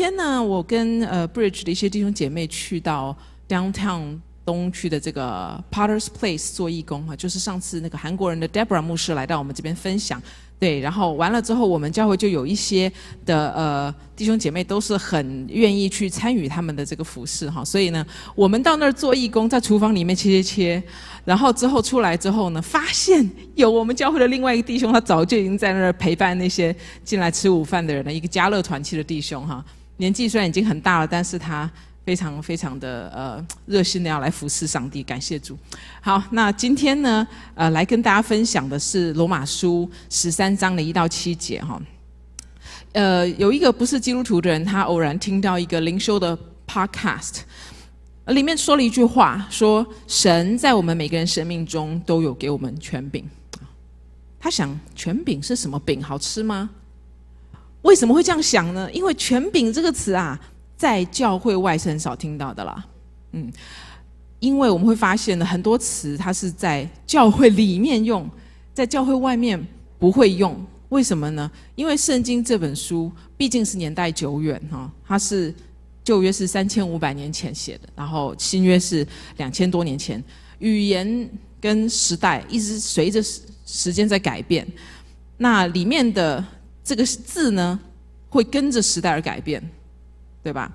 天呢，我跟Bridge 的一些弟兄姐妹去到 Downtown 东区的这个 Potter's Place 做义工，就是上次那个韩国人的 Deborah 牧师来到我们这边分享。对，然后完了之后，我们教会就有一些的弟兄姐妹都是很愿意去参与他们的这个服事哈，所以呢，我们到那儿做义工，在厨房里面切，然后之后出来之后呢，发现有我们教会的另外一个弟兄，他早就已经在那儿陪伴那些进来吃午饭的人了，一个家乐团契的弟兄哈，年纪虽然已经很大了，但是他非常非常的热心的要来服侍上帝，感谢主。好，那今天呢，来跟大家分享的是罗马书13章的1到7节哈。有一个不是基督徒的人，他偶然听到一个灵修的 podcast， 里面说了一句话，说神在我们每个人生命中都有给我们权柄。他想，权柄是什么饼？好吃吗？为什么会这样想呢？因为权柄这个词啊，在教会外是很少听到的啦。因为我们会发现呢，很多词它是在教会里面用，在教会外面不会用。为什么呢？因为圣经这本书毕竟是年代久远哈，它是旧约是3500年前写的，然后新约是2000多年前，语言跟时代一直随着时间在改变，那里面的这个字呢，会跟着时代而改变，对吧？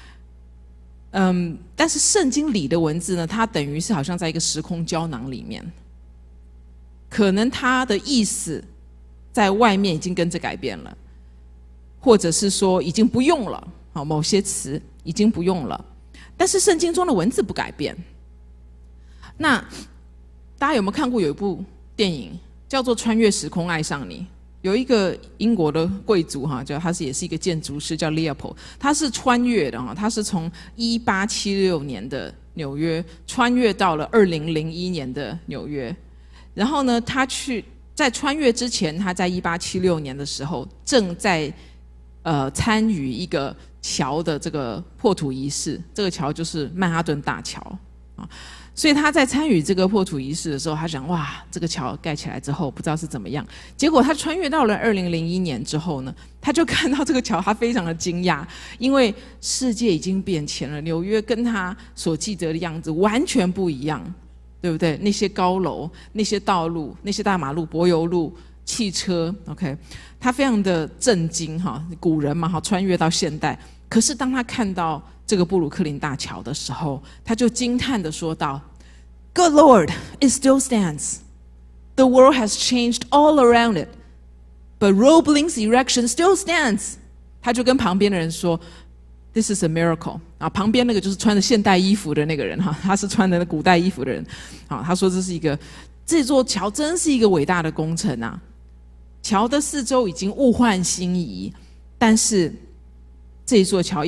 但是圣经里的文字呢，它等于是好像在一个时空胶囊里面，可能它的意思在外面已经跟着改变了，或者是说已经不用了，某些词已经不用了，但是圣经中的文字不改变。那大家有没有看过有一部电影叫做《穿越时空爱上你》？有一个英国的贵族哈，他也是一个建筑师，叫 Leopold， 他是穿越的哈，他是从1876年的纽约穿越到了2001年的纽约，然后呢，他在穿越之前，他在1876年的时候正在参与一个桥的这个破土仪式，这个桥就是曼哈顿大桥啊。所以他在参与这个破土仪式的时候，他想哇，这个桥盖起来之后不知道是怎么样。结果他穿越到了2001年之后呢，他就看到这个桥，他非常的惊讶，因为世界已经变迁了，纽约跟他所记得的样子完全不一样，对不对？那些高楼、那些道路、那些大马路、柏油路、汽车 ，OK， 他非常的震惊哈，古人嘛哈，穿越到现代。可是当他看到这个布鲁克林大桥的时候，他就惊叹地说道 ：“Good Lord, it still stands. The world has changed all around it, but Roebling's erection still stands.” 他就跟旁边的人说 ：“This is a miracle.” 啊，旁边那个就是穿着现代衣服的那个人哈，他是穿着古代衣服的人。啊，他说这座桥真是一个伟大的工程啊！桥的四周已经物换星移，但是这一座桥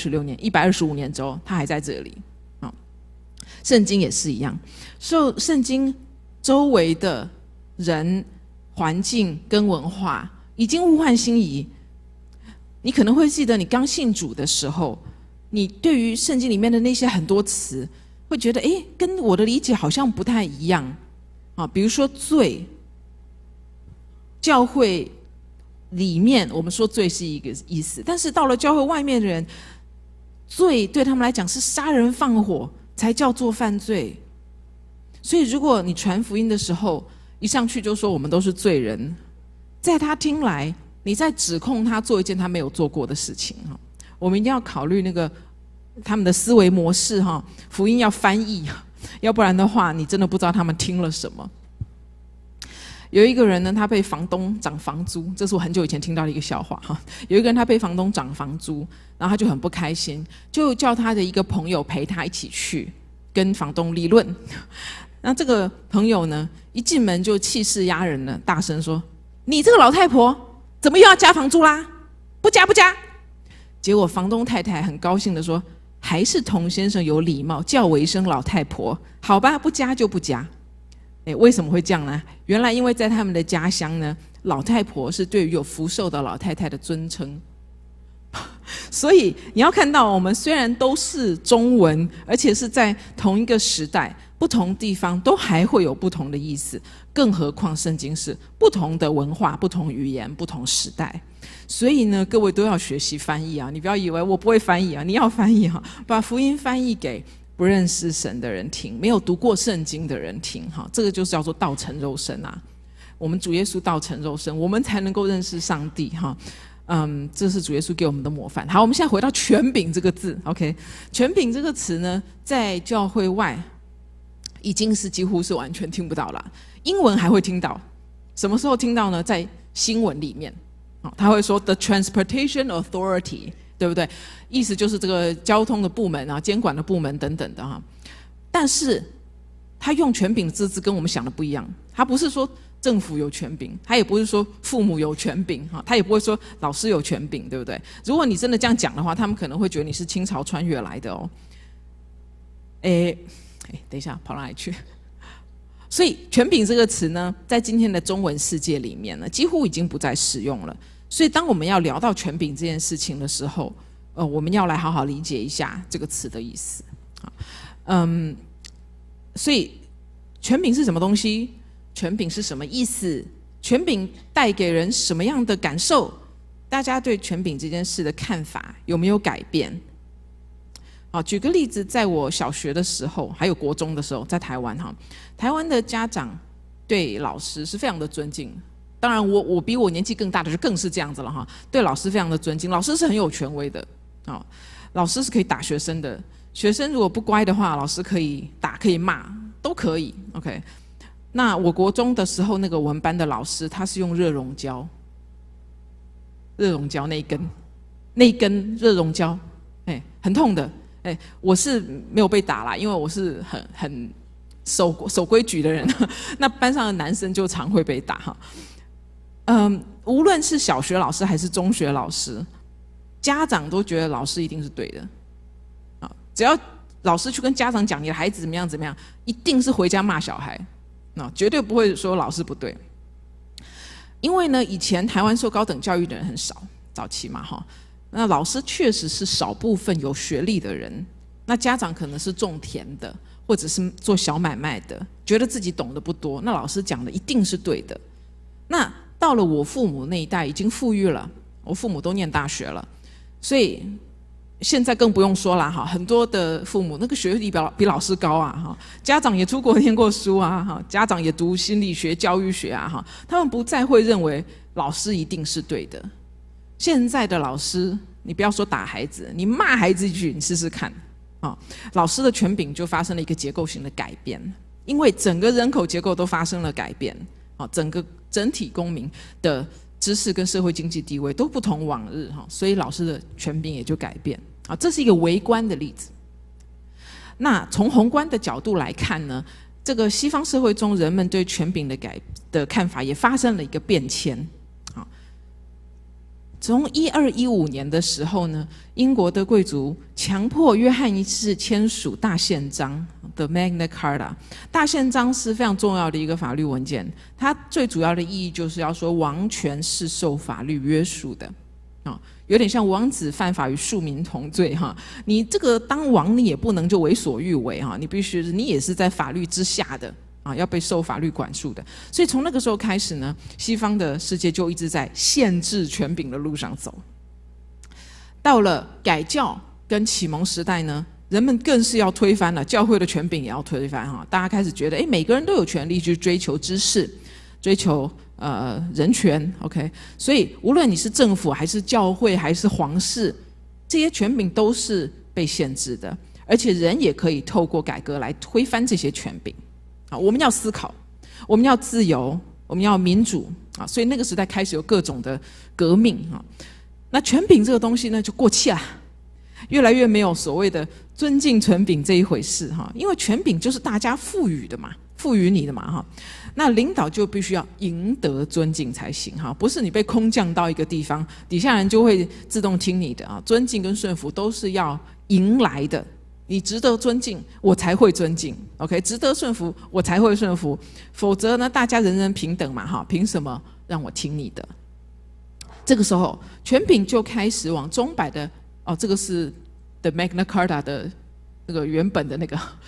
125年之后，它还在这里。圣经也是一样，所以圣经周围的人、环境跟文化已经物换星移。你可能会记得，你刚信主的时候，你对于圣经里面的那些很多词，会觉得跟我的理解好像不太一样啊。比如说罪，教会里面我们说罪是一个意思，但是到了教会外面的人，罪对他们来讲是杀人放火才叫做犯罪。所以如果你传福音的时候一上去就说我们都是罪人，在他听来你在指控他做一件他没有做过的事情。我们一定要考虑那个他们的思维模式，福音要翻译，要不然的话你真的不知道他们听了什么。有一个人呢，他被房东涨房租，这是我很久以前听到的一个笑话哈。有一个人他被房东涨房租，然后他就很不开心，就叫他的一个朋友陪他一起去跟房东理论。那这个朋友呢，一进门就气势压人了，大声说：“你这个老太婆，怎么又要加房租啦？不加不加！”结果房东太太很高兴的说：“还是童先生有礼貌，叫我一声老太婆，好吧，不加就不加。”为什么会这样呢？原来因为在他们的家乡呢，老太婆是对于有福寿的老太太的尊称。所以你要看到，我们虽然都是中文，而且是在同一个时代， 不同地方都还会有不同的意思，更何况圣经是不同的文化、不同语言、不同时代。所以呢，各位都要学习翻译啊！你不要以为我不会翻译啊，你要翻译啊，把福音翻译给不认识神的人听，没有读过圣经的人听哈，这个就是叫做道成肉身啊。我们主耶稣道成肉身，我们才能够认识上帝哈。这是主耶稣给我们的模范。好，我们现在回到权柄这个字 ，OK， 权柄这个词呢，在教会外已经是几乎是完全听不到了。英文还会听到，什么时候听到呢？在新闻里面，他会说 The Transportation Authority， 对不对？意思就是这个交通的部门啊，监管的部门等等的哈。但是他用权柄这字跟我们想的不一样，他不是说政府有权柄，他也不是说父母有权柄，他也不会说老师有权柄，对不对？如果你真的这样讲的话，他们可能会觉得你是清朝穿越来的哦。等一下，跑哪里去？所以权柄这个词呢，在今天的中文世界里面呢，几乎已经不再使用了。所以当我们要聊到权柄这件事情的时候，我们要来好好理解一下这个词的意思。所以权柄是什么东西？权柄是什么意思？权柄带给人什么样的感受？大家对权柄这件事的看法有没有改变？好，举个例子，在我小学的时候，还有国中的时候，在台湾哈，台湾的家长对老师是非常的尊敬。当然我比我年纪更大的就更是这样子了哈，对老师非常的尊敬，老师是很有权威的啊，老师是可以打学生的，学生如果不乖的话，老师可以打可以骂都可以 ，OK。那我国中的时候，那个我们班的老师他是用热熔胶那一根热熔胶，很痛的，我是没有被打啦，因为我是很守规矩的人，那班上的男生就常会被打哈。无论是小学老师还是中学老师，家长都觉得老师一定是对的，只要老师去跟家长讲你的孩子怎么样怎么样，一定是回家骂小孩。绝对不会说老师不对，因为呢，以前台湾受高等教育的人很少，早期嘛哈，那老师确实是少部分有学历的人，那家长可能是种田的，或者是做小买卖的，觉得自己懂得不多，那老师讲的一定是对的。那到了我父母那一代，已经富裕了，我父母都念大学了，所以现在更不用说了哈，很多的父母那个学历比老师高啊哈，家长也出国念过书啊哈，家长也读心理学、教育学啊哈，他们不再会认为老师一定是对的。现在的老师，你不要说打孩子，你骂孩子一句，你试试看啊，老师的权柄就发生了一个结构性的改变，因为整个人口结构都发生了改变啊，整体公民的知识跟社会经济地位都不同往日哈，所以老师的权柄也就改变。啊，这是一个微观的例子。那从宏观的角度来看呢，这个西方社会中人们对权柄的看法也发生了一个变迁。啊，从1215年的时候呢，英国的贵族强迫约翰一世签署大宪章的 Magna Carta。大宪章是非常重要的一个法律文件，它最主要的意义就是要说王权是受法律约束的。有点像王子犯法与庶民同罪哈，你这个当王你也不能就为所欲为哈，你必须你也是在法律之下的啊，要被受法律管束的。所以从那个时候开始呢，西方的世界就一直在限制权柄的路上走。到了改教跟启蒙时代呢，人们更是要推翻了教会的权柄，也要推翻哈，大家开始觉得每个人都有权利去追求知识，追求人权 ，OK， 所以无论你是政府还是教会还是皇室，这些权柄都是被限制的，而且人也可以透过改革来推翻这些权柄。啊，我们要思考，我们要自由，我们要民主啊，所以那个时代开始有各种的革命啊。那权柄这个东西呢，就过气了，越来越没有所谓的尊敬权柄这一回事哈，因为权柄就是大家赋予的嘛，赋予你的嘛哈。那领导就必须要赢得尊敬才行哈，不是你被空降到一个地方，底下人就会自动听你的啊。尊敬跟顺服都是要赢来的，你值得尊敬，我才会尊敬 ，OK， 值得顺服，我才会顺服，否则呢，大家人人平等嘛哈，凭什么让我听你的？这个时候，权柄就开始往钟摆的这个是 The Magna Carta 的那个原本的那个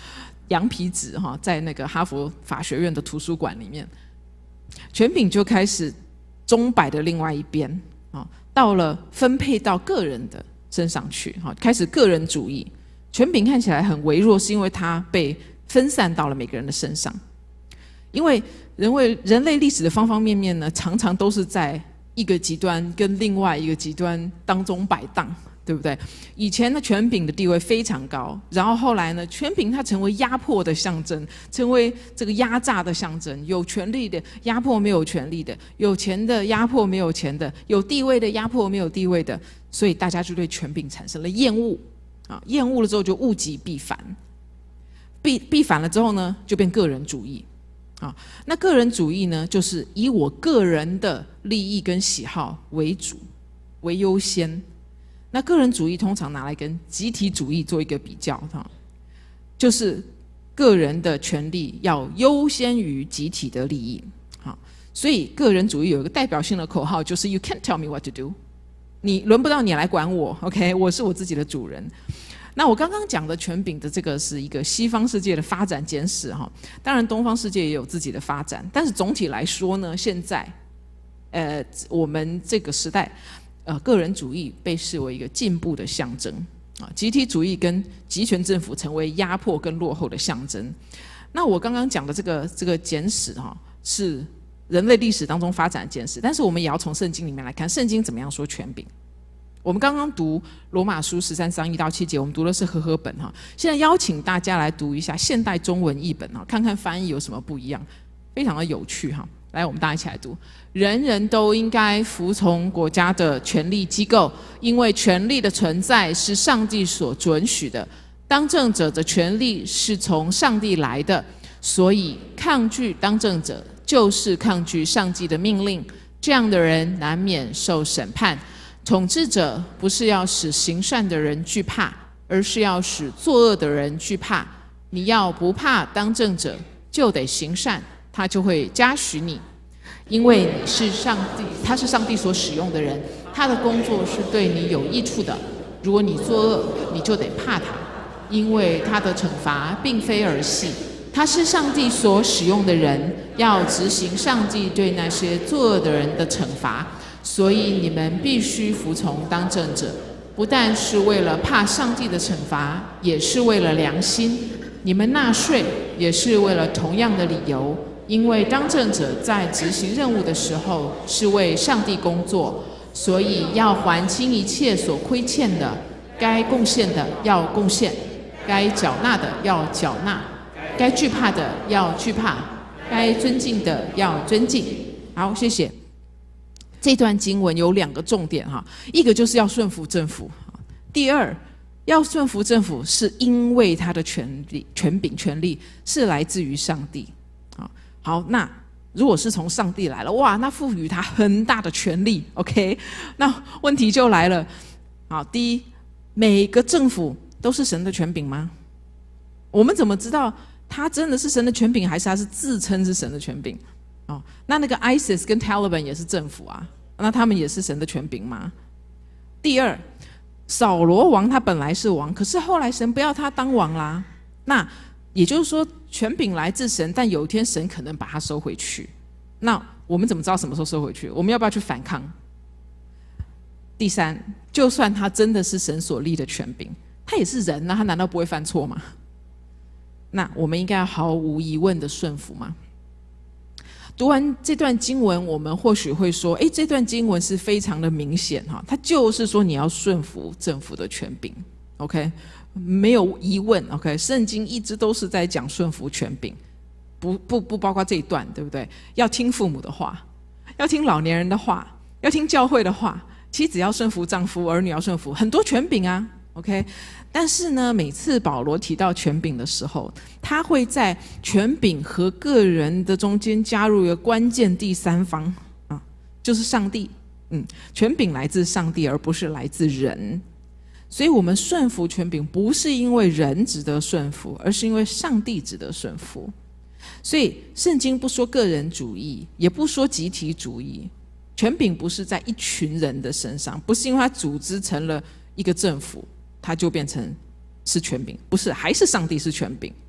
羊皮纸哈，在那个哈佛法学院的图书馆里面，权柄就开始钟摆的另外一边啊，到了分配到个人的身上去哈，开始个人主义。权柄看起来很微弱，是因为它被分散到了每个人的身上。因为人类历史的方方面面呢，常常都是在一个极端跟另外一个极端当中摆荡，对不对？以前的权柄的地位非常高，然后后来呢，权柄它成为压迫的象征，成为这个压榨的象征。有权力的压迫没有权力的，有钱的压迫没有钱的，有地位的压迫没有地位的，所以大家就对权柄产生了厌恶啊！厌恶了之后就物极必反，必反了之后呢，就变个人主义。啊，那个人主义呢，就是以我个人的利益跟喜好为主、为优先。那个人主义通常拿来跟集体主义做一个比较，就是个人的权利要优先于集体的利益。好，所以个人主义有一个代表性的口号，就是 "You can't tell me what to do"， 你轮不到你来管我 ，OK？ 我是我自己的主人。那我刚刚讲的权柄的这个是一个西方世界的发展简史哈，当然东方世界也有自己的发展，但是总体来说呢，现在，我们这个时代，个人主义被视为一个进步的象征啊，集体主义跟集权政府成为压迫跟落后的象征。那我刚刚讲的这个简史哈，是人类历史当中发展的简史，但是我们也要从圣经里面来看，圣经怎么样说权柄。我们刚刚读罗马书13章1到7节，我们读的是和合本哈。现在邀请大家来读一下现代中文译本哈，看看翻译有什么不一样，非常的有趣哈。来，我们大家一起来读：人人都应该服从国家的权力机构，因为权力的存在是上帝所准许的。当政者的权力是从上帝来的，所以抗拒当政者就是抗拒上帝的命令，这样的人难免受审判。统治者不是要使行善的人惧怕，而是要使作恶的人惧怕。你要不怕当政者，就得行善，他就会嘉许你，因为你是他是上帝所使用的人，他的工作是对你有益处的。如果你作恶，你就得怕他，因为他的惩罚并非儿戏。他是上帝所使用的人，要执行上帝对那些作恶的人的惩罚。所以你们必须服从当政者，不但是为了怕上帝的惩罚，也是为了良心。你们纳税也是为了同样的理由，因为当政者在执行任务的时候是为上帝工作，所以要还清一切所亏欠的，该贡献的要贡献，该缴纳的要缴纳，该惧怕的要惧怕，该尊敬的要尊敬。好，谢谢。这段经文有2个重点哈，一个就是要顺服政府，第二，要顺服政府是因为他的权柄权力是来自于上帝。好，那如果是从上帝来了，哇，那赋予他很大的权力 ，OK？ 那问题就来了，好，第一，每个政府都是神的权柄吗？我们怎么知道他真的是神的权柄，还是他是自称是神的权柄？哦，那个 ISIS 跟 Taliban 也是政府啊，那他们也是神的权柄吗？第二，扫罗王他本来是王，可是后来神不要他当王啦，那也就是说权柄来自神，但有一天神可能把他收回去。那我们怎么知道什么时候收回去？我们要不要去反抗？第三，就算他真的是神所立的权柄，他也是人啊，他难道不会犯错吗？那我们应该要毫无疑问的顺服吗？读完这段经文，我们或许会说，这段经文是非常的明显哈，它就是说你要顺服政府的权柄 ，OK， 没有疑问 ，OK， 圣经一直都是在讲顺服权柄，不包括这一段，对不对？要听父母的话，要听老年人的话，要听教会的话，妻子要顺服丈夫，儿女要顺服，很多权柄啊 ，OK。但是呢，每次保罗提到权柄的时候，他会在权柄和个人的中间加入一个关键第三方啊，就是上帝。权柄来自上帝，而不是来自人。所以我们顺服权柄，不是因为人值得顺服，而是因为上帝值得顺服。所以圣经不说个人主义，也不说集体主义。权柄不是在一群人的身上，不是因为他组织成了一个政府，它就变成是权柄，不是，还是上帝是权柄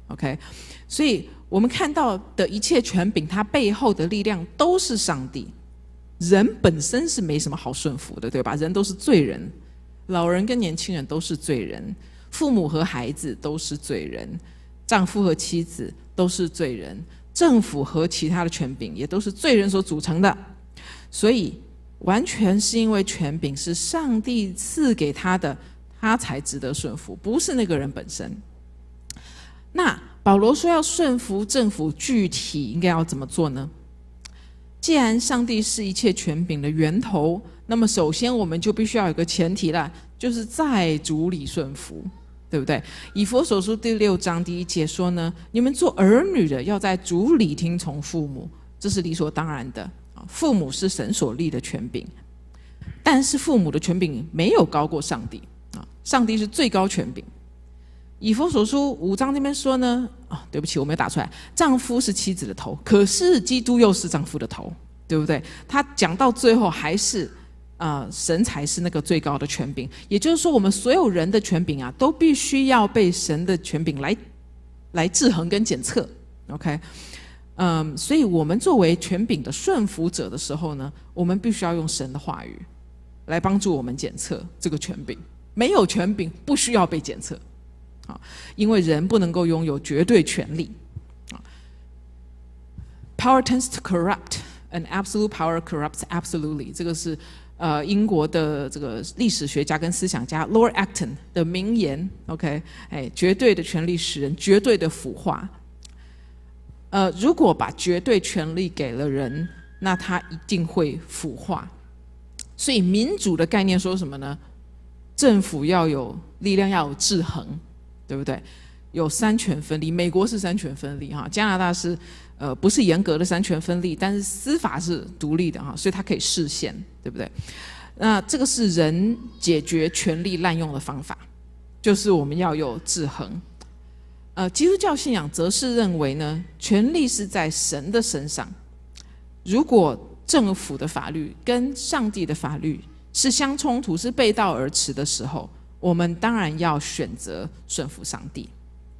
OK， 所以我们看到的一切权柄，它背后的力量都是上帝。人本身是没什么好顺服的，对吧？人都是罪人，老人跟年轻人都是罪人，父母和孩子都是罪人，丈夫和妻子都是罪人，政府和其他的权柄也都是罪人所组成的。所以完全是因为权柄是上帝赐给他的，他才值得顺服，不是那个人本身。那保罗说要顺服政府，具体应该要怎么做呢？既然上帝是一切权柄的源头，那么首先我们就必须要有个前提了，就是在主里顺服，对不对？以弗所书第6章第1节说呢，你们做儿女的要在主里听从父母，这是理所当然的。父母是神所立的权柄，但是父母的权柄没有高过上帝，上帝是最高权柄。以弗所书5章那边说呢，对不起，我没有打出来，丈夫是妻子的头，可是基督又是丈夫的头，对不对？他讲到最后还是神才是那个最高的权柄，也就是说我们所有人的权柄都必须要被神的权柄来制衡跟检测。 OK， 所以我们作为权柄的顺服者的时候呢，我们必须要用神的话语来帮助我们检测这个权柄。没有权柄不需要被检测，因为人不能够拥有绝对权力。Power tends to corrupt, and absolute power corrupts absolutely。这个是英国的这个历史学家跟思想家 Lord Acton 的名言。OK， 绝对的权力使人绝对的腐化。如果把绝对权力给了人，那他一定会腐化。所以民主的概念说什么呢？政府要有力量，要有制衡，对不对？有三权分立，美国是三权分立哈，加拿大是不是严格的三权分立，但是司法是独立的哈，所以它可以释宪，对不对？那这个是人解决权力滥用的方法，就是我们要有制衡。基督教信仰则是认为呢，权力是在神的身上。如果政府的法律跟上帝的法律是相冲突，是背道而驰的时候，我们当然要选择顺服上帝。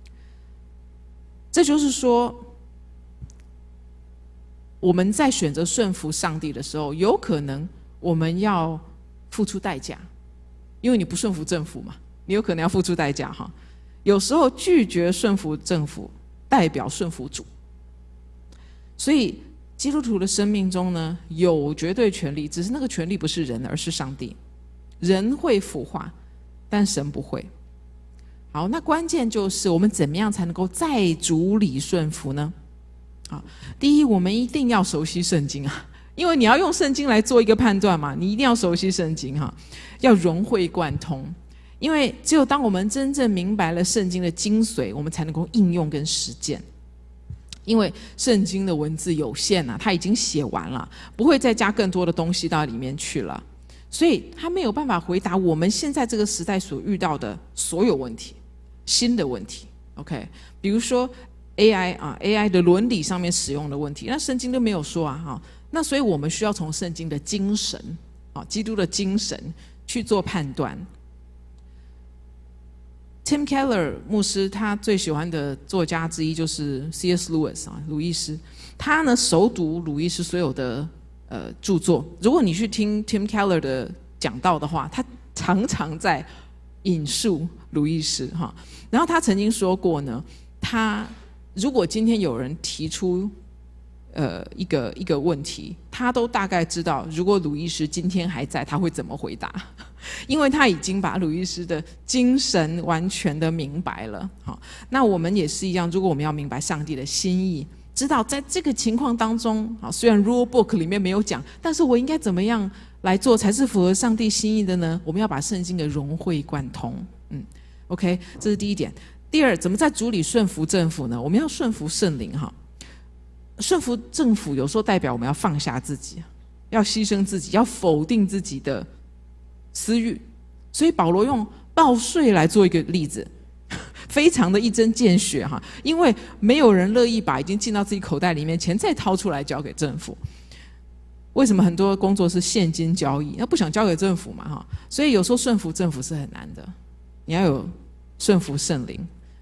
这就是说，我们在选择顺服上帝的时候，有可能我们要付出代价，因为你不顺服政府嘛，你有可能要付出代价哈。有时候拒绝顺服政府，代表顺服主。所以基督徒的生命中呢，有绝对权利，只是那个权利不是人，而是上帝。人会腐化，但神不会。好，那关键就是我们怎么样才能够在主里顺服呢？第一，我们一定要熟悉圣经啊，因为你要用圣经来做一个判断嘛，你一定要熟悉圣经哈，要融会贯通。因为只有当我们真正明白了圣经的精髓，我们才能够应用跟实践。因为圣经的文字有限啊，它已经写完了，不会再加更多的东西到里面去了，所以它没有办法回答我们现在这个时代所遇到的所有问题，新的问题。OK， 比如说 AI 的伦理上面使用的问题，那圣经都没有说啊，那所以我们需要从圣经的精神，基督的精神去做判断。Tim Keller 牧师他最喜欢的作家之一就是 C.S. Lewis 鲁易斯，他呢熟读鲁易斯所有的著作。如果你去听 Tim Keller 的讲道的话，他常常在引述鲁易斯哈。然后他曾经说过呢，他如果今天有人提出一个问题，他都大概知道，如果鲁易斯今天还在，他会怎么回答，因为他已经把鲁易斯的精神完全的明白了。好，那我们也是一样，如果我们要明白上帝的心意，知道在这个情况当中，虽然 rule book 里面没有讲，但是我应该怎么样来做才是符合上帝心意的呢？我们要把圣经的融会贯通。OK， 这是第一点。第二，怎么在主里顺服政府呢？我们要顺服圣灵哈。顺服政府有时候代表我们要放下自己，要牺牲自己，要否定自己的私欲。所以保罗用报税来做一个例子，非常的一针见血哈。因为没有人乐意把已经进到自己口袋里面钱再掏出来交给政府。为什么很多工作是现金交易？那不想交给政府嘛哈。所以有时候顺服政府是很难的，你要有顺服圣灵。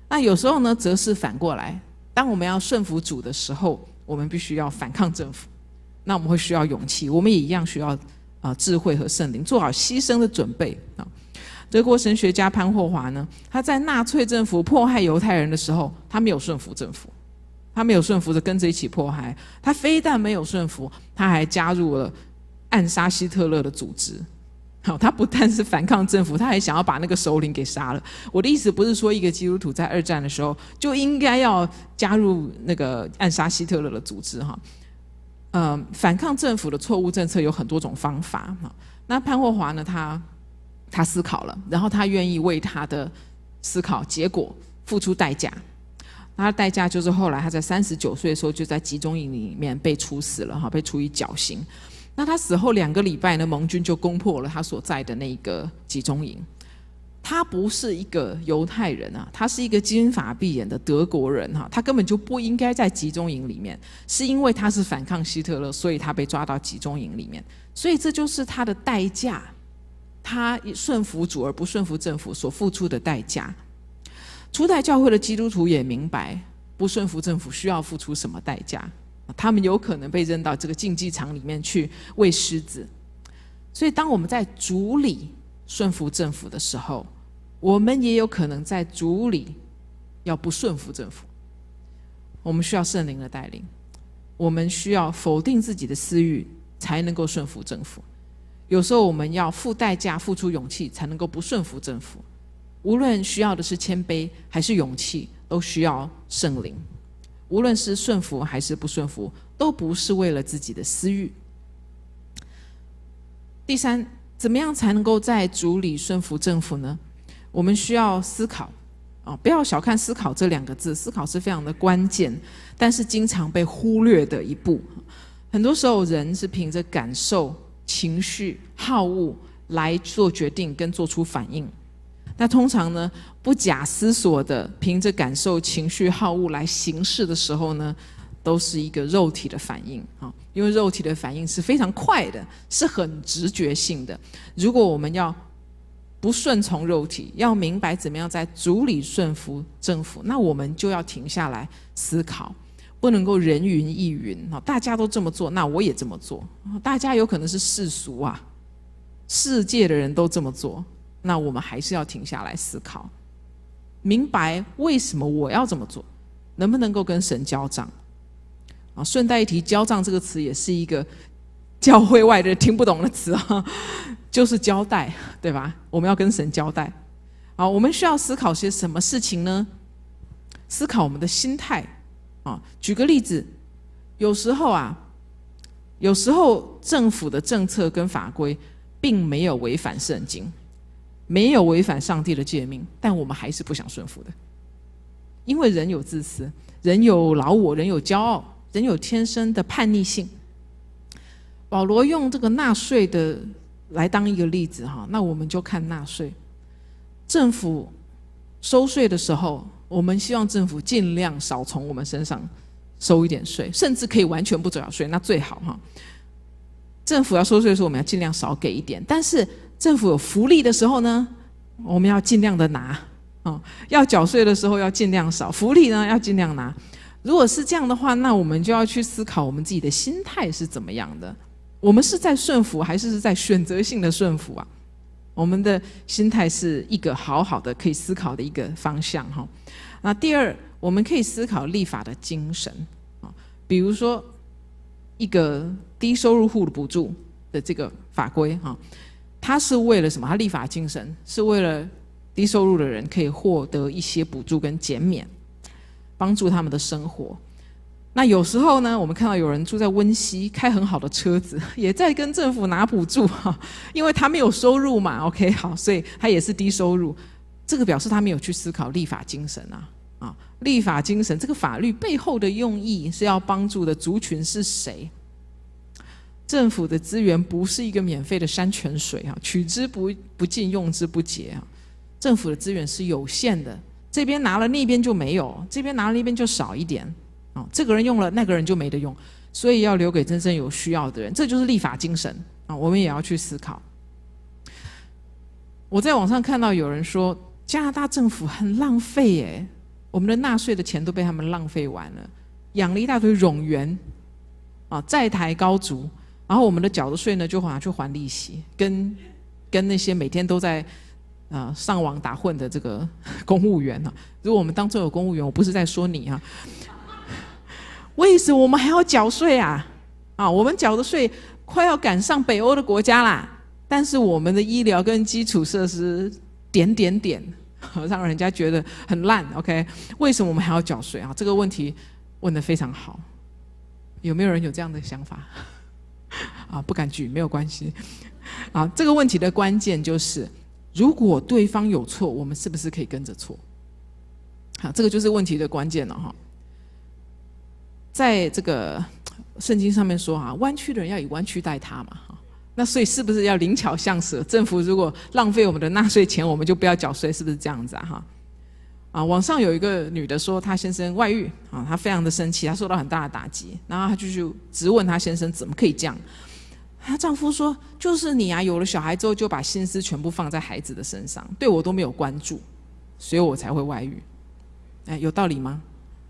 那有时候呢，则是反过来，当我们要顺服主的时候，我们必须要反抗政府。那我们会需要勇气，我们也一样需要智慧和圣灵，做好牺牲的准备啊。德国神学家潘霍华呢，他在纳粹政府迫害犹太人的时候，他没有顺服政府，他没有顺服着跟着一起迫害，他非但没有顺服，他还加入了暗杀希特勒的组织。好，他不但是反抗政府，他还想要把那个首领给杀了。我的意思不是说一个基督徒在二战的时候就应该要加入那个暗杀希特勒的组织哈。反抗政府的错误政策有很多种方法。那潘霍华呢，他思考了，然后他愿意为他的思考结果付出代价。他的代价就是后来他在39岁的时候就在集中营里面被处死了，被处以绞刑。那他死后2个礼拜呢，盟军就攻破了他所在的那个集中营。他不是一个犹太人啊，他是一个金发碧眼的德国人哈，他根本就不应该在集中营里面，是因为他是反抗希特勒，所以他被抓到集中营里面。所以这就是他的代价，他顺服主而不顺服政府所付出的代价。初代教会的基督徒也明白，不顺服政府需要付出什么代价，他们有可能被扔到这个竞技场里面去喂狮子。所以当我们在主里顺服政府的时候，我们也有可能在主里要不顺服政府。我们需要圣灵的带领，我们需要否定自己的私欲，才能够顺服政府。有时候我们要付代价，付出勇气，才能够不顺服政府。无论需要的是谦卑还是勇气，都需要圣灵。无论是顺服还是不顺服，都不是为了自己的私欲。第三，怎么样才能够在主里顺服政府呢？我们需要思考不要小看思考这2个字，思考是非常的关键，但是经常被忽略的一步。很多时候人是凭着感受、情绪、好恶来做决定跟做出反应。那通常呢，不假思索的凭着感受、情绪、好恶来行事的时候呢，都是一个肉体的反应因为肉体的反应是非常快的，是很直觉性的。如果我们要不顺从肉体，要明白怎么样在主里顺服政府，那我们就要停下来思考，不能够人云亦云大家都这么做，那我也这么做。大家有可能是世俗啊，世界的人都这么做，那我们还是要停下来思考，明白为什么我要这么做，能不能够跟神交账顺带一提，交账这个词也是一个教会外的人听不懂的词就是交代，对吧？我们要跟神交代。好，我们需要思考些什么事情呢？思考我们的心态举个例子，有时候政府的政策跟法规并没有违反圣经，没有违反上帝的诫命，但我们还是不想顺服的。因为人有自私，人有老我，人有骄傲，人有天生的叛逆性。保罗用这个纳税的来当一个例子那我们就看纳税。政府收税的时候，我们希望政府尽量少从我们身上收一点税，甚至可以完全不缴税，那最好政府要收税的时候，我们要尽量少给一点，但是政府有福利的时候呢，我们要尽量的拿要缴税的时候要尽量少，福利呢要尽量拿。如果是这样的话，那我们就要去思考我们自己的心态是怎么样的。我们是在顺服还是在选择性的顺服啊？我们的心态是一个好好的可以思考的一个方向那第二，我们可以思考立法的精神比如说一个低收入户的补助的这个法规它是为了什么？它立法精神是为了低收入的人可以获得一些补助跟减免，帮助他们的生活。那有时候呢，我们看到有人住在温溪，开很好的车子，也在跟政府拿补助因为他没有收入嘛 OK 好，所以他也是低收入。这个表示他没有去思考立法精神立法精神这个法律背后的用意是要帮助的族群是谁？政府的资源不是一个免费的山泉水取之不尽，用之不竭政府的资源是有限的，这边拿了那边就没有，这边拿了那边就少一点这个人用了，那个人就没得用，所以要留给真正有需要的人，这就是立法精神我们也要去思考。我在网上看到有人说加拿大政府很浪费耶， 我们的纳税的钱都被他们浪费完了，养了一大堆冗员啊，债台高筑，然后我们的缴的税呢就拿去还利息，跟那些每天都在上网打混的这个公务员啊，如果我们当中有公务员，我不是在说你啊，为什么我们还要缴税啊？我们缴的税快要赶上北欧的国家啦，但是我们的医疗跟基础设施点，让人家觉得很烂。OK， 为什么我们还要缴税啊？这个问题问得非常好，有没有人有这样的想法？不敢举，没有关系。这个问题的关键就是，如果对方有错，我们是不是可以跟着错？这个就是问题的关键了哈。在这个圣经上面说弯曲的人要以弯曲待他嘛，那所以是不是要灵巧像蛇？政府如果浪费我们的纳税钱，我们就不要缴税，是不是这样子网上有一个女的说她先生外遇她非常的生气，她受到很大的打击，然后她就去质问她先生怎么可以这样。她丈夫说就是你有了小孩之后就把心思全部放在孩子的身上，对我都没有关注，所以我才会外遇。有道理吗？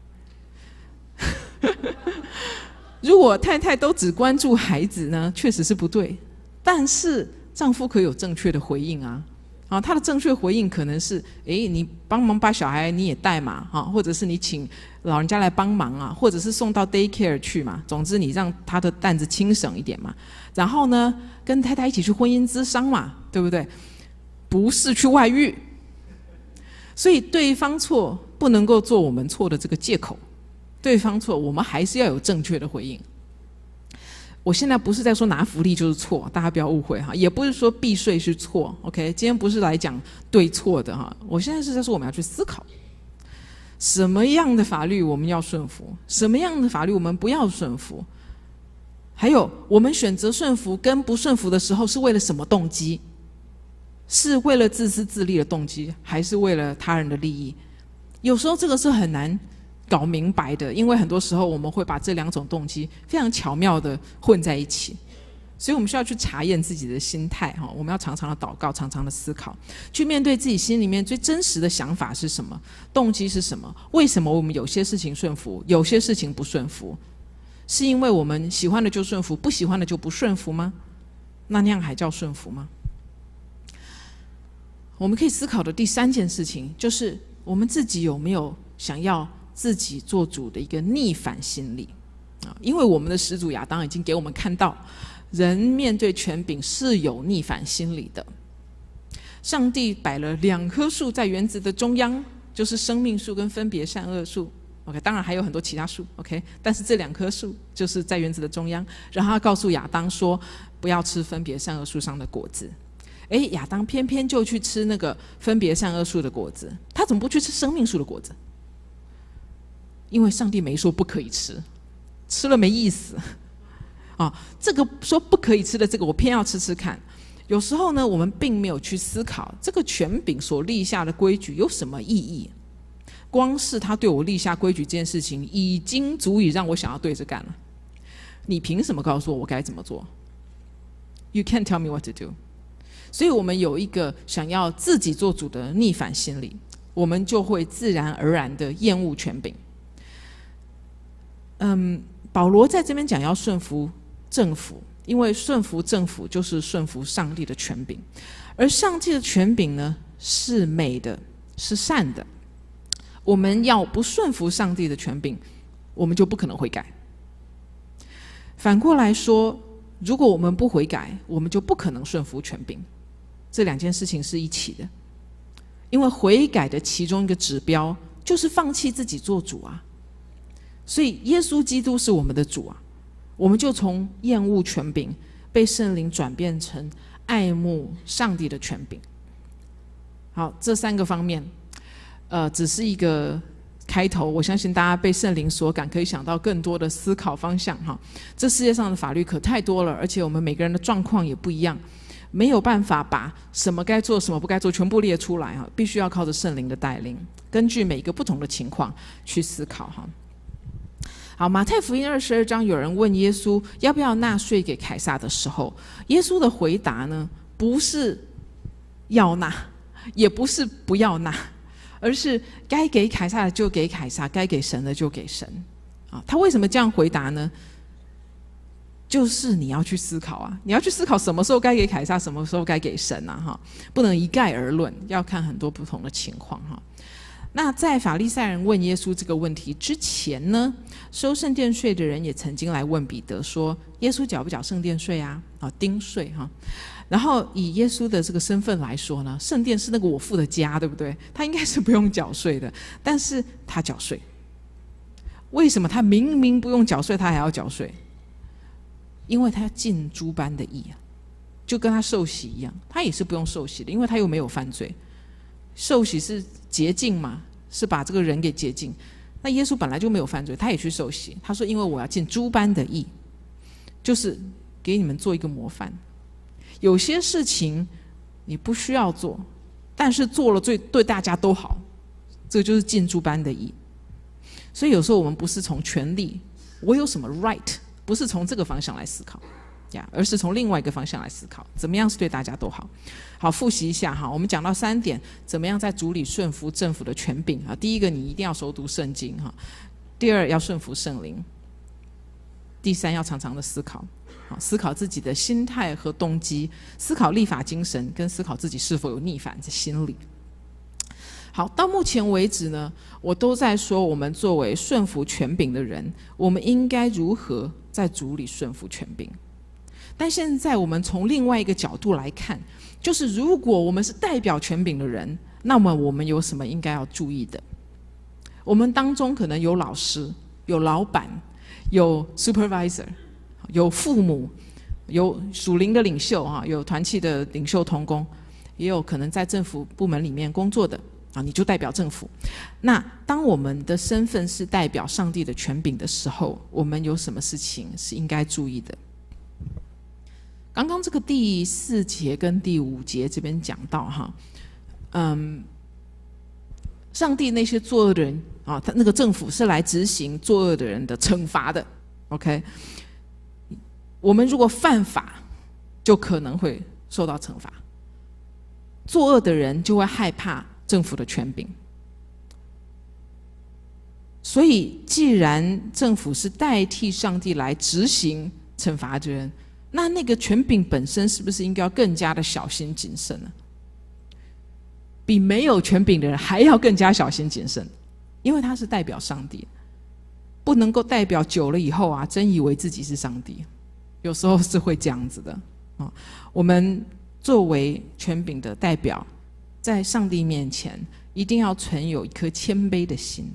如果太太都只关注孩子呢，确实是不对，但是丈夫可以有正确的回应他的正确回应可能是你帮忙把小孩你也带嘛或者是你请老人家来帮忙或者是送到 daycare 去嘛，总之你让他的担子轻省一点嘛，然后呢跟太太一起去婚姻咨商嘛，对不对？不是去外遇。所以对方错不能够做我们错的这个借口，对方错我们还是要有正确的回应。我现在不是在说拿福利就是错，大家不要误会也不是说避税是错 OK， 今天不是来讲对错的我现在是在说我们要去思考什么样的法律我们要顺服，什么样的法律我们不要顺服，还有我们选择顺服跟不顺服的时候是为了什么动机，是为了自私自利的动机，还是为了他人的利益？有时候这个是很难搞明白的，因为很多时候我们会把这两种动机非常巧妙的混在一起，所以我们需要去查验自己的心态我们要常常的祷告，常常的思考，去面对自己心里面最真实的想法是什么，动机是什么，为什么我们有些事情顺服，有些事情不顺服？是因为我们喜欢的就顺服，不喜欢的就不顺服吗？那样还叫顺服吗？我们可以思考的第三件事情就是我们自己有没有想要自己做主的一个逆反心理因为我们的始祖亚当已经给我们看到人面对权柄是有逆反心理的。上帝摆了2棵树在园子的中央，就是生命树跟分别善恶树 OK， 当然还有很多其他树 OK， 但是这2棵树就是在园子的中央，然后他告诉亚当说不要吃分别善恶树上的果子。亚当偏偏就去吃那个分别善恶树的果子，他怎么不去吃生命树的果子？因为上帝没说不可以吃，吃了没意思这个说不可以吃的这个我偏要吃吃看。有时候呢我们并没有去思考这个权柄所立下的规矩有什么意义，光是他对我立下规矩这件事情已经足以让我想要对着干了。你凭什么告诉我我该怎么做？ You can't tell me what to do。所以我们有一个想要自己做主的逆反心理，我们就会自然而然的厌恶权柄。保罗在这边讲要顺服政府，因为顺服政府就是顺服上帝的权柄，而上帝的权柄呢是美的，是善的。我们要不顺服上帝的权柄，我们就不可能悔改。反过来说，如果我们不悔改，我们就不可能顺服权柄。这2件事情是一起的，因为悔改的其中一个指标就是放弃自己做主所以耶稣基督是我们的主我们就从厌恶权柄被圣灵转变成爱慕上帝的权柄。好，这3个方面只是一个开头，我相信大家被圣灵所感，可以想到更多的思考方向这世界上的法律可太多了，而且我们每个人的状况也不一样，没有办法把什么该做什么不该做全部列出来必须要靠着圣灵的带领，根据每个不同的情况去思考好，马太福音22章有人问耶稣要不要纳税给凯撒的时候，耶稣的回答呢不是要纳也不是不要纳， 而是该给凯撒的就给凯撒，该给神的就给神。他为什么这样回答呢？就是你要去思考啊，你要去思考什么时候该给凯撒，什么时候该给神啊，不能一概而论，要看很多不同的情况。那在法利赛人问耶稣这个问题之前呢，收圣殿税的人也曾经来问彼得说，耶稣缴不缴圣殿税啊？丁税哈。然后以耶稣的这个身份来说呢，圣殿是那个我父的家，对不对？他应该是不用缴税的，但是他缴税。为什么他明明不用缴税，他还要缴税？因为他要尽诸般的义啊，就跟他受洗一样，他也是不用受洗的，因为他又没有犯罪。受洗是洁净嘛，是把这个人给洁净。那耶稣本来就没有犯罪，他也去受洗。他说：“因为我要尽诸般的义，就是给你们做一个模范。有些事情你不需要做，但是做了对大家都好，这就是尽诸般的义。所以有时候我们不是从权利，我有什么 right。”不是从这个方向来思考呀，而是从另外一个方向来思考，怎么样是对大家都好。好，复习一下哈，我们讲到3点，怎么样在主里顺服政府的权柄啊？第一个，你一定要熟读圣经哈；第二，要顺服圣灵；第三，要常常的思考，思考自己的心态和动机，思考立法精神，跟思考自己是否有逆反的心理。好，到目前为止呢，我都在说我们作为顺服权柄的人，我们应该如何在主里顺服权柄。但现在我们从另外一个角度来看，就是如果我们是代表权柄的人，那么我们有什么应该要注意的？我们当中可能有老师，有老板，有 supervisor， 有父母，有属灵的领袖，有团契的领袖同工，也有可能在政府部门里面工作的，你就代表政府。那当我们的身份是代表上帝的权柄的时候，我们有什么事情是应该注意的？刚刚这个第4节跟第5节这边讲到上帝那些作恶的人他那个政府是来执行作恶的人的惩罚的 OK， 我们如果犯法就可能会受到惩罚，作恶的人就会害怕政府的权柄。所以既然政府是代替上帝来执行惩罚的人，那个权柄本身是不是应该要更加的小心谨慎呢？比没有权柄的人还要更加小心谨慎，因为他是代表上帝，不能够代表久了以后真以为自己是上帝，有时候是会这样子的我们作为权柄的代表，在上帝面前一定要存有一颗谦卑的心。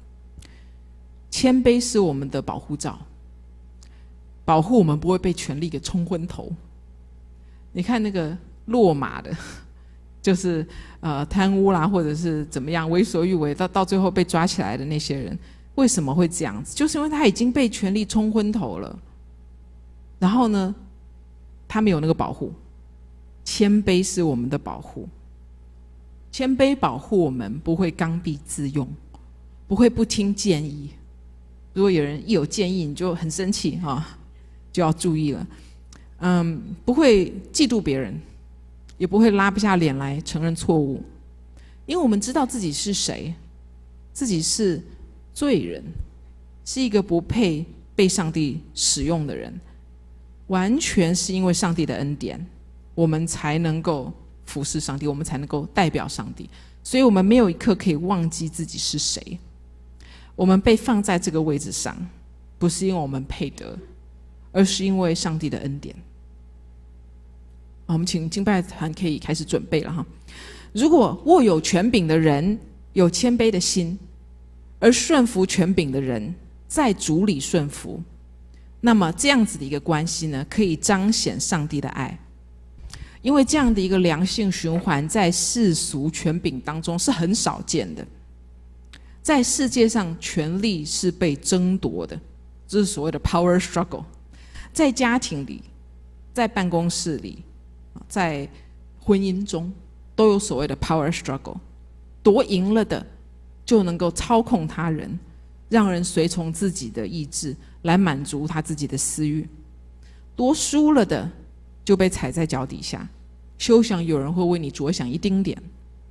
谦卑是我们的保护罩，保护我们不会被权力给冲昏头。你看那个落马的，就是贪污啦，或者是怎么样为所欲为，到最后被抓起来的那些人，为什么会这样子？就是因为他已经被权力冲昏头了，然后呢，他没有那个保护。谦卑是我们的保护，谦卑保护我们不会刚愎自用，不会不听建议。如果有人一有建议你就很生气就要注意了。不会嫉妒别人，也不会拉不下脸来承认错误，因为我们知道自己是谁，自己是罪人，是一个不配被上帝使用的人，完全是因为上帝的恩典，我们才能够服侍上帝，我们才能够代表上帝。所以我们没有一刻可以忘记自己是谁。我们被放在这个位置上，不是因为我们配得，而是因为上帝的恩典。我们请敬拜团可以开始准备了如果握有权柄的人有谦卑的心，而顺服权柄的人在主里顺服，那么这样子的一个关系呢，可以彰显上帝的爱。因为这样的一个良性循环在世俗权柄当中是很少见的。在世界上权力是被争夺的，这是所谓的 power struggle。 在家庭里，在办公室里，在婚姻中都有所谓的 power struggle。 夺赢了的就能够操控他人，让人随从自己的意志来满足他自己的私欲。夺输了的就被踩在脚底下，休想有人会为你着想一丁点。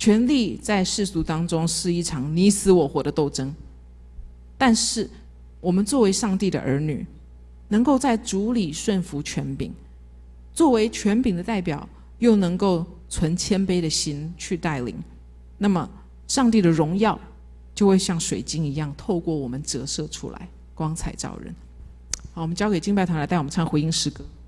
权力在世俗当中是一场你死我活的斗争，但是我们作为上帝的儿女，能够在主里顺服权柄，作为权柄的代表，又能够存谦卑的心去带领，那么上帝的荣耀就会像水晶一样透过我们折射出来，光彩照人。好，我们交给敬拜团来带我们唱回应诗歌。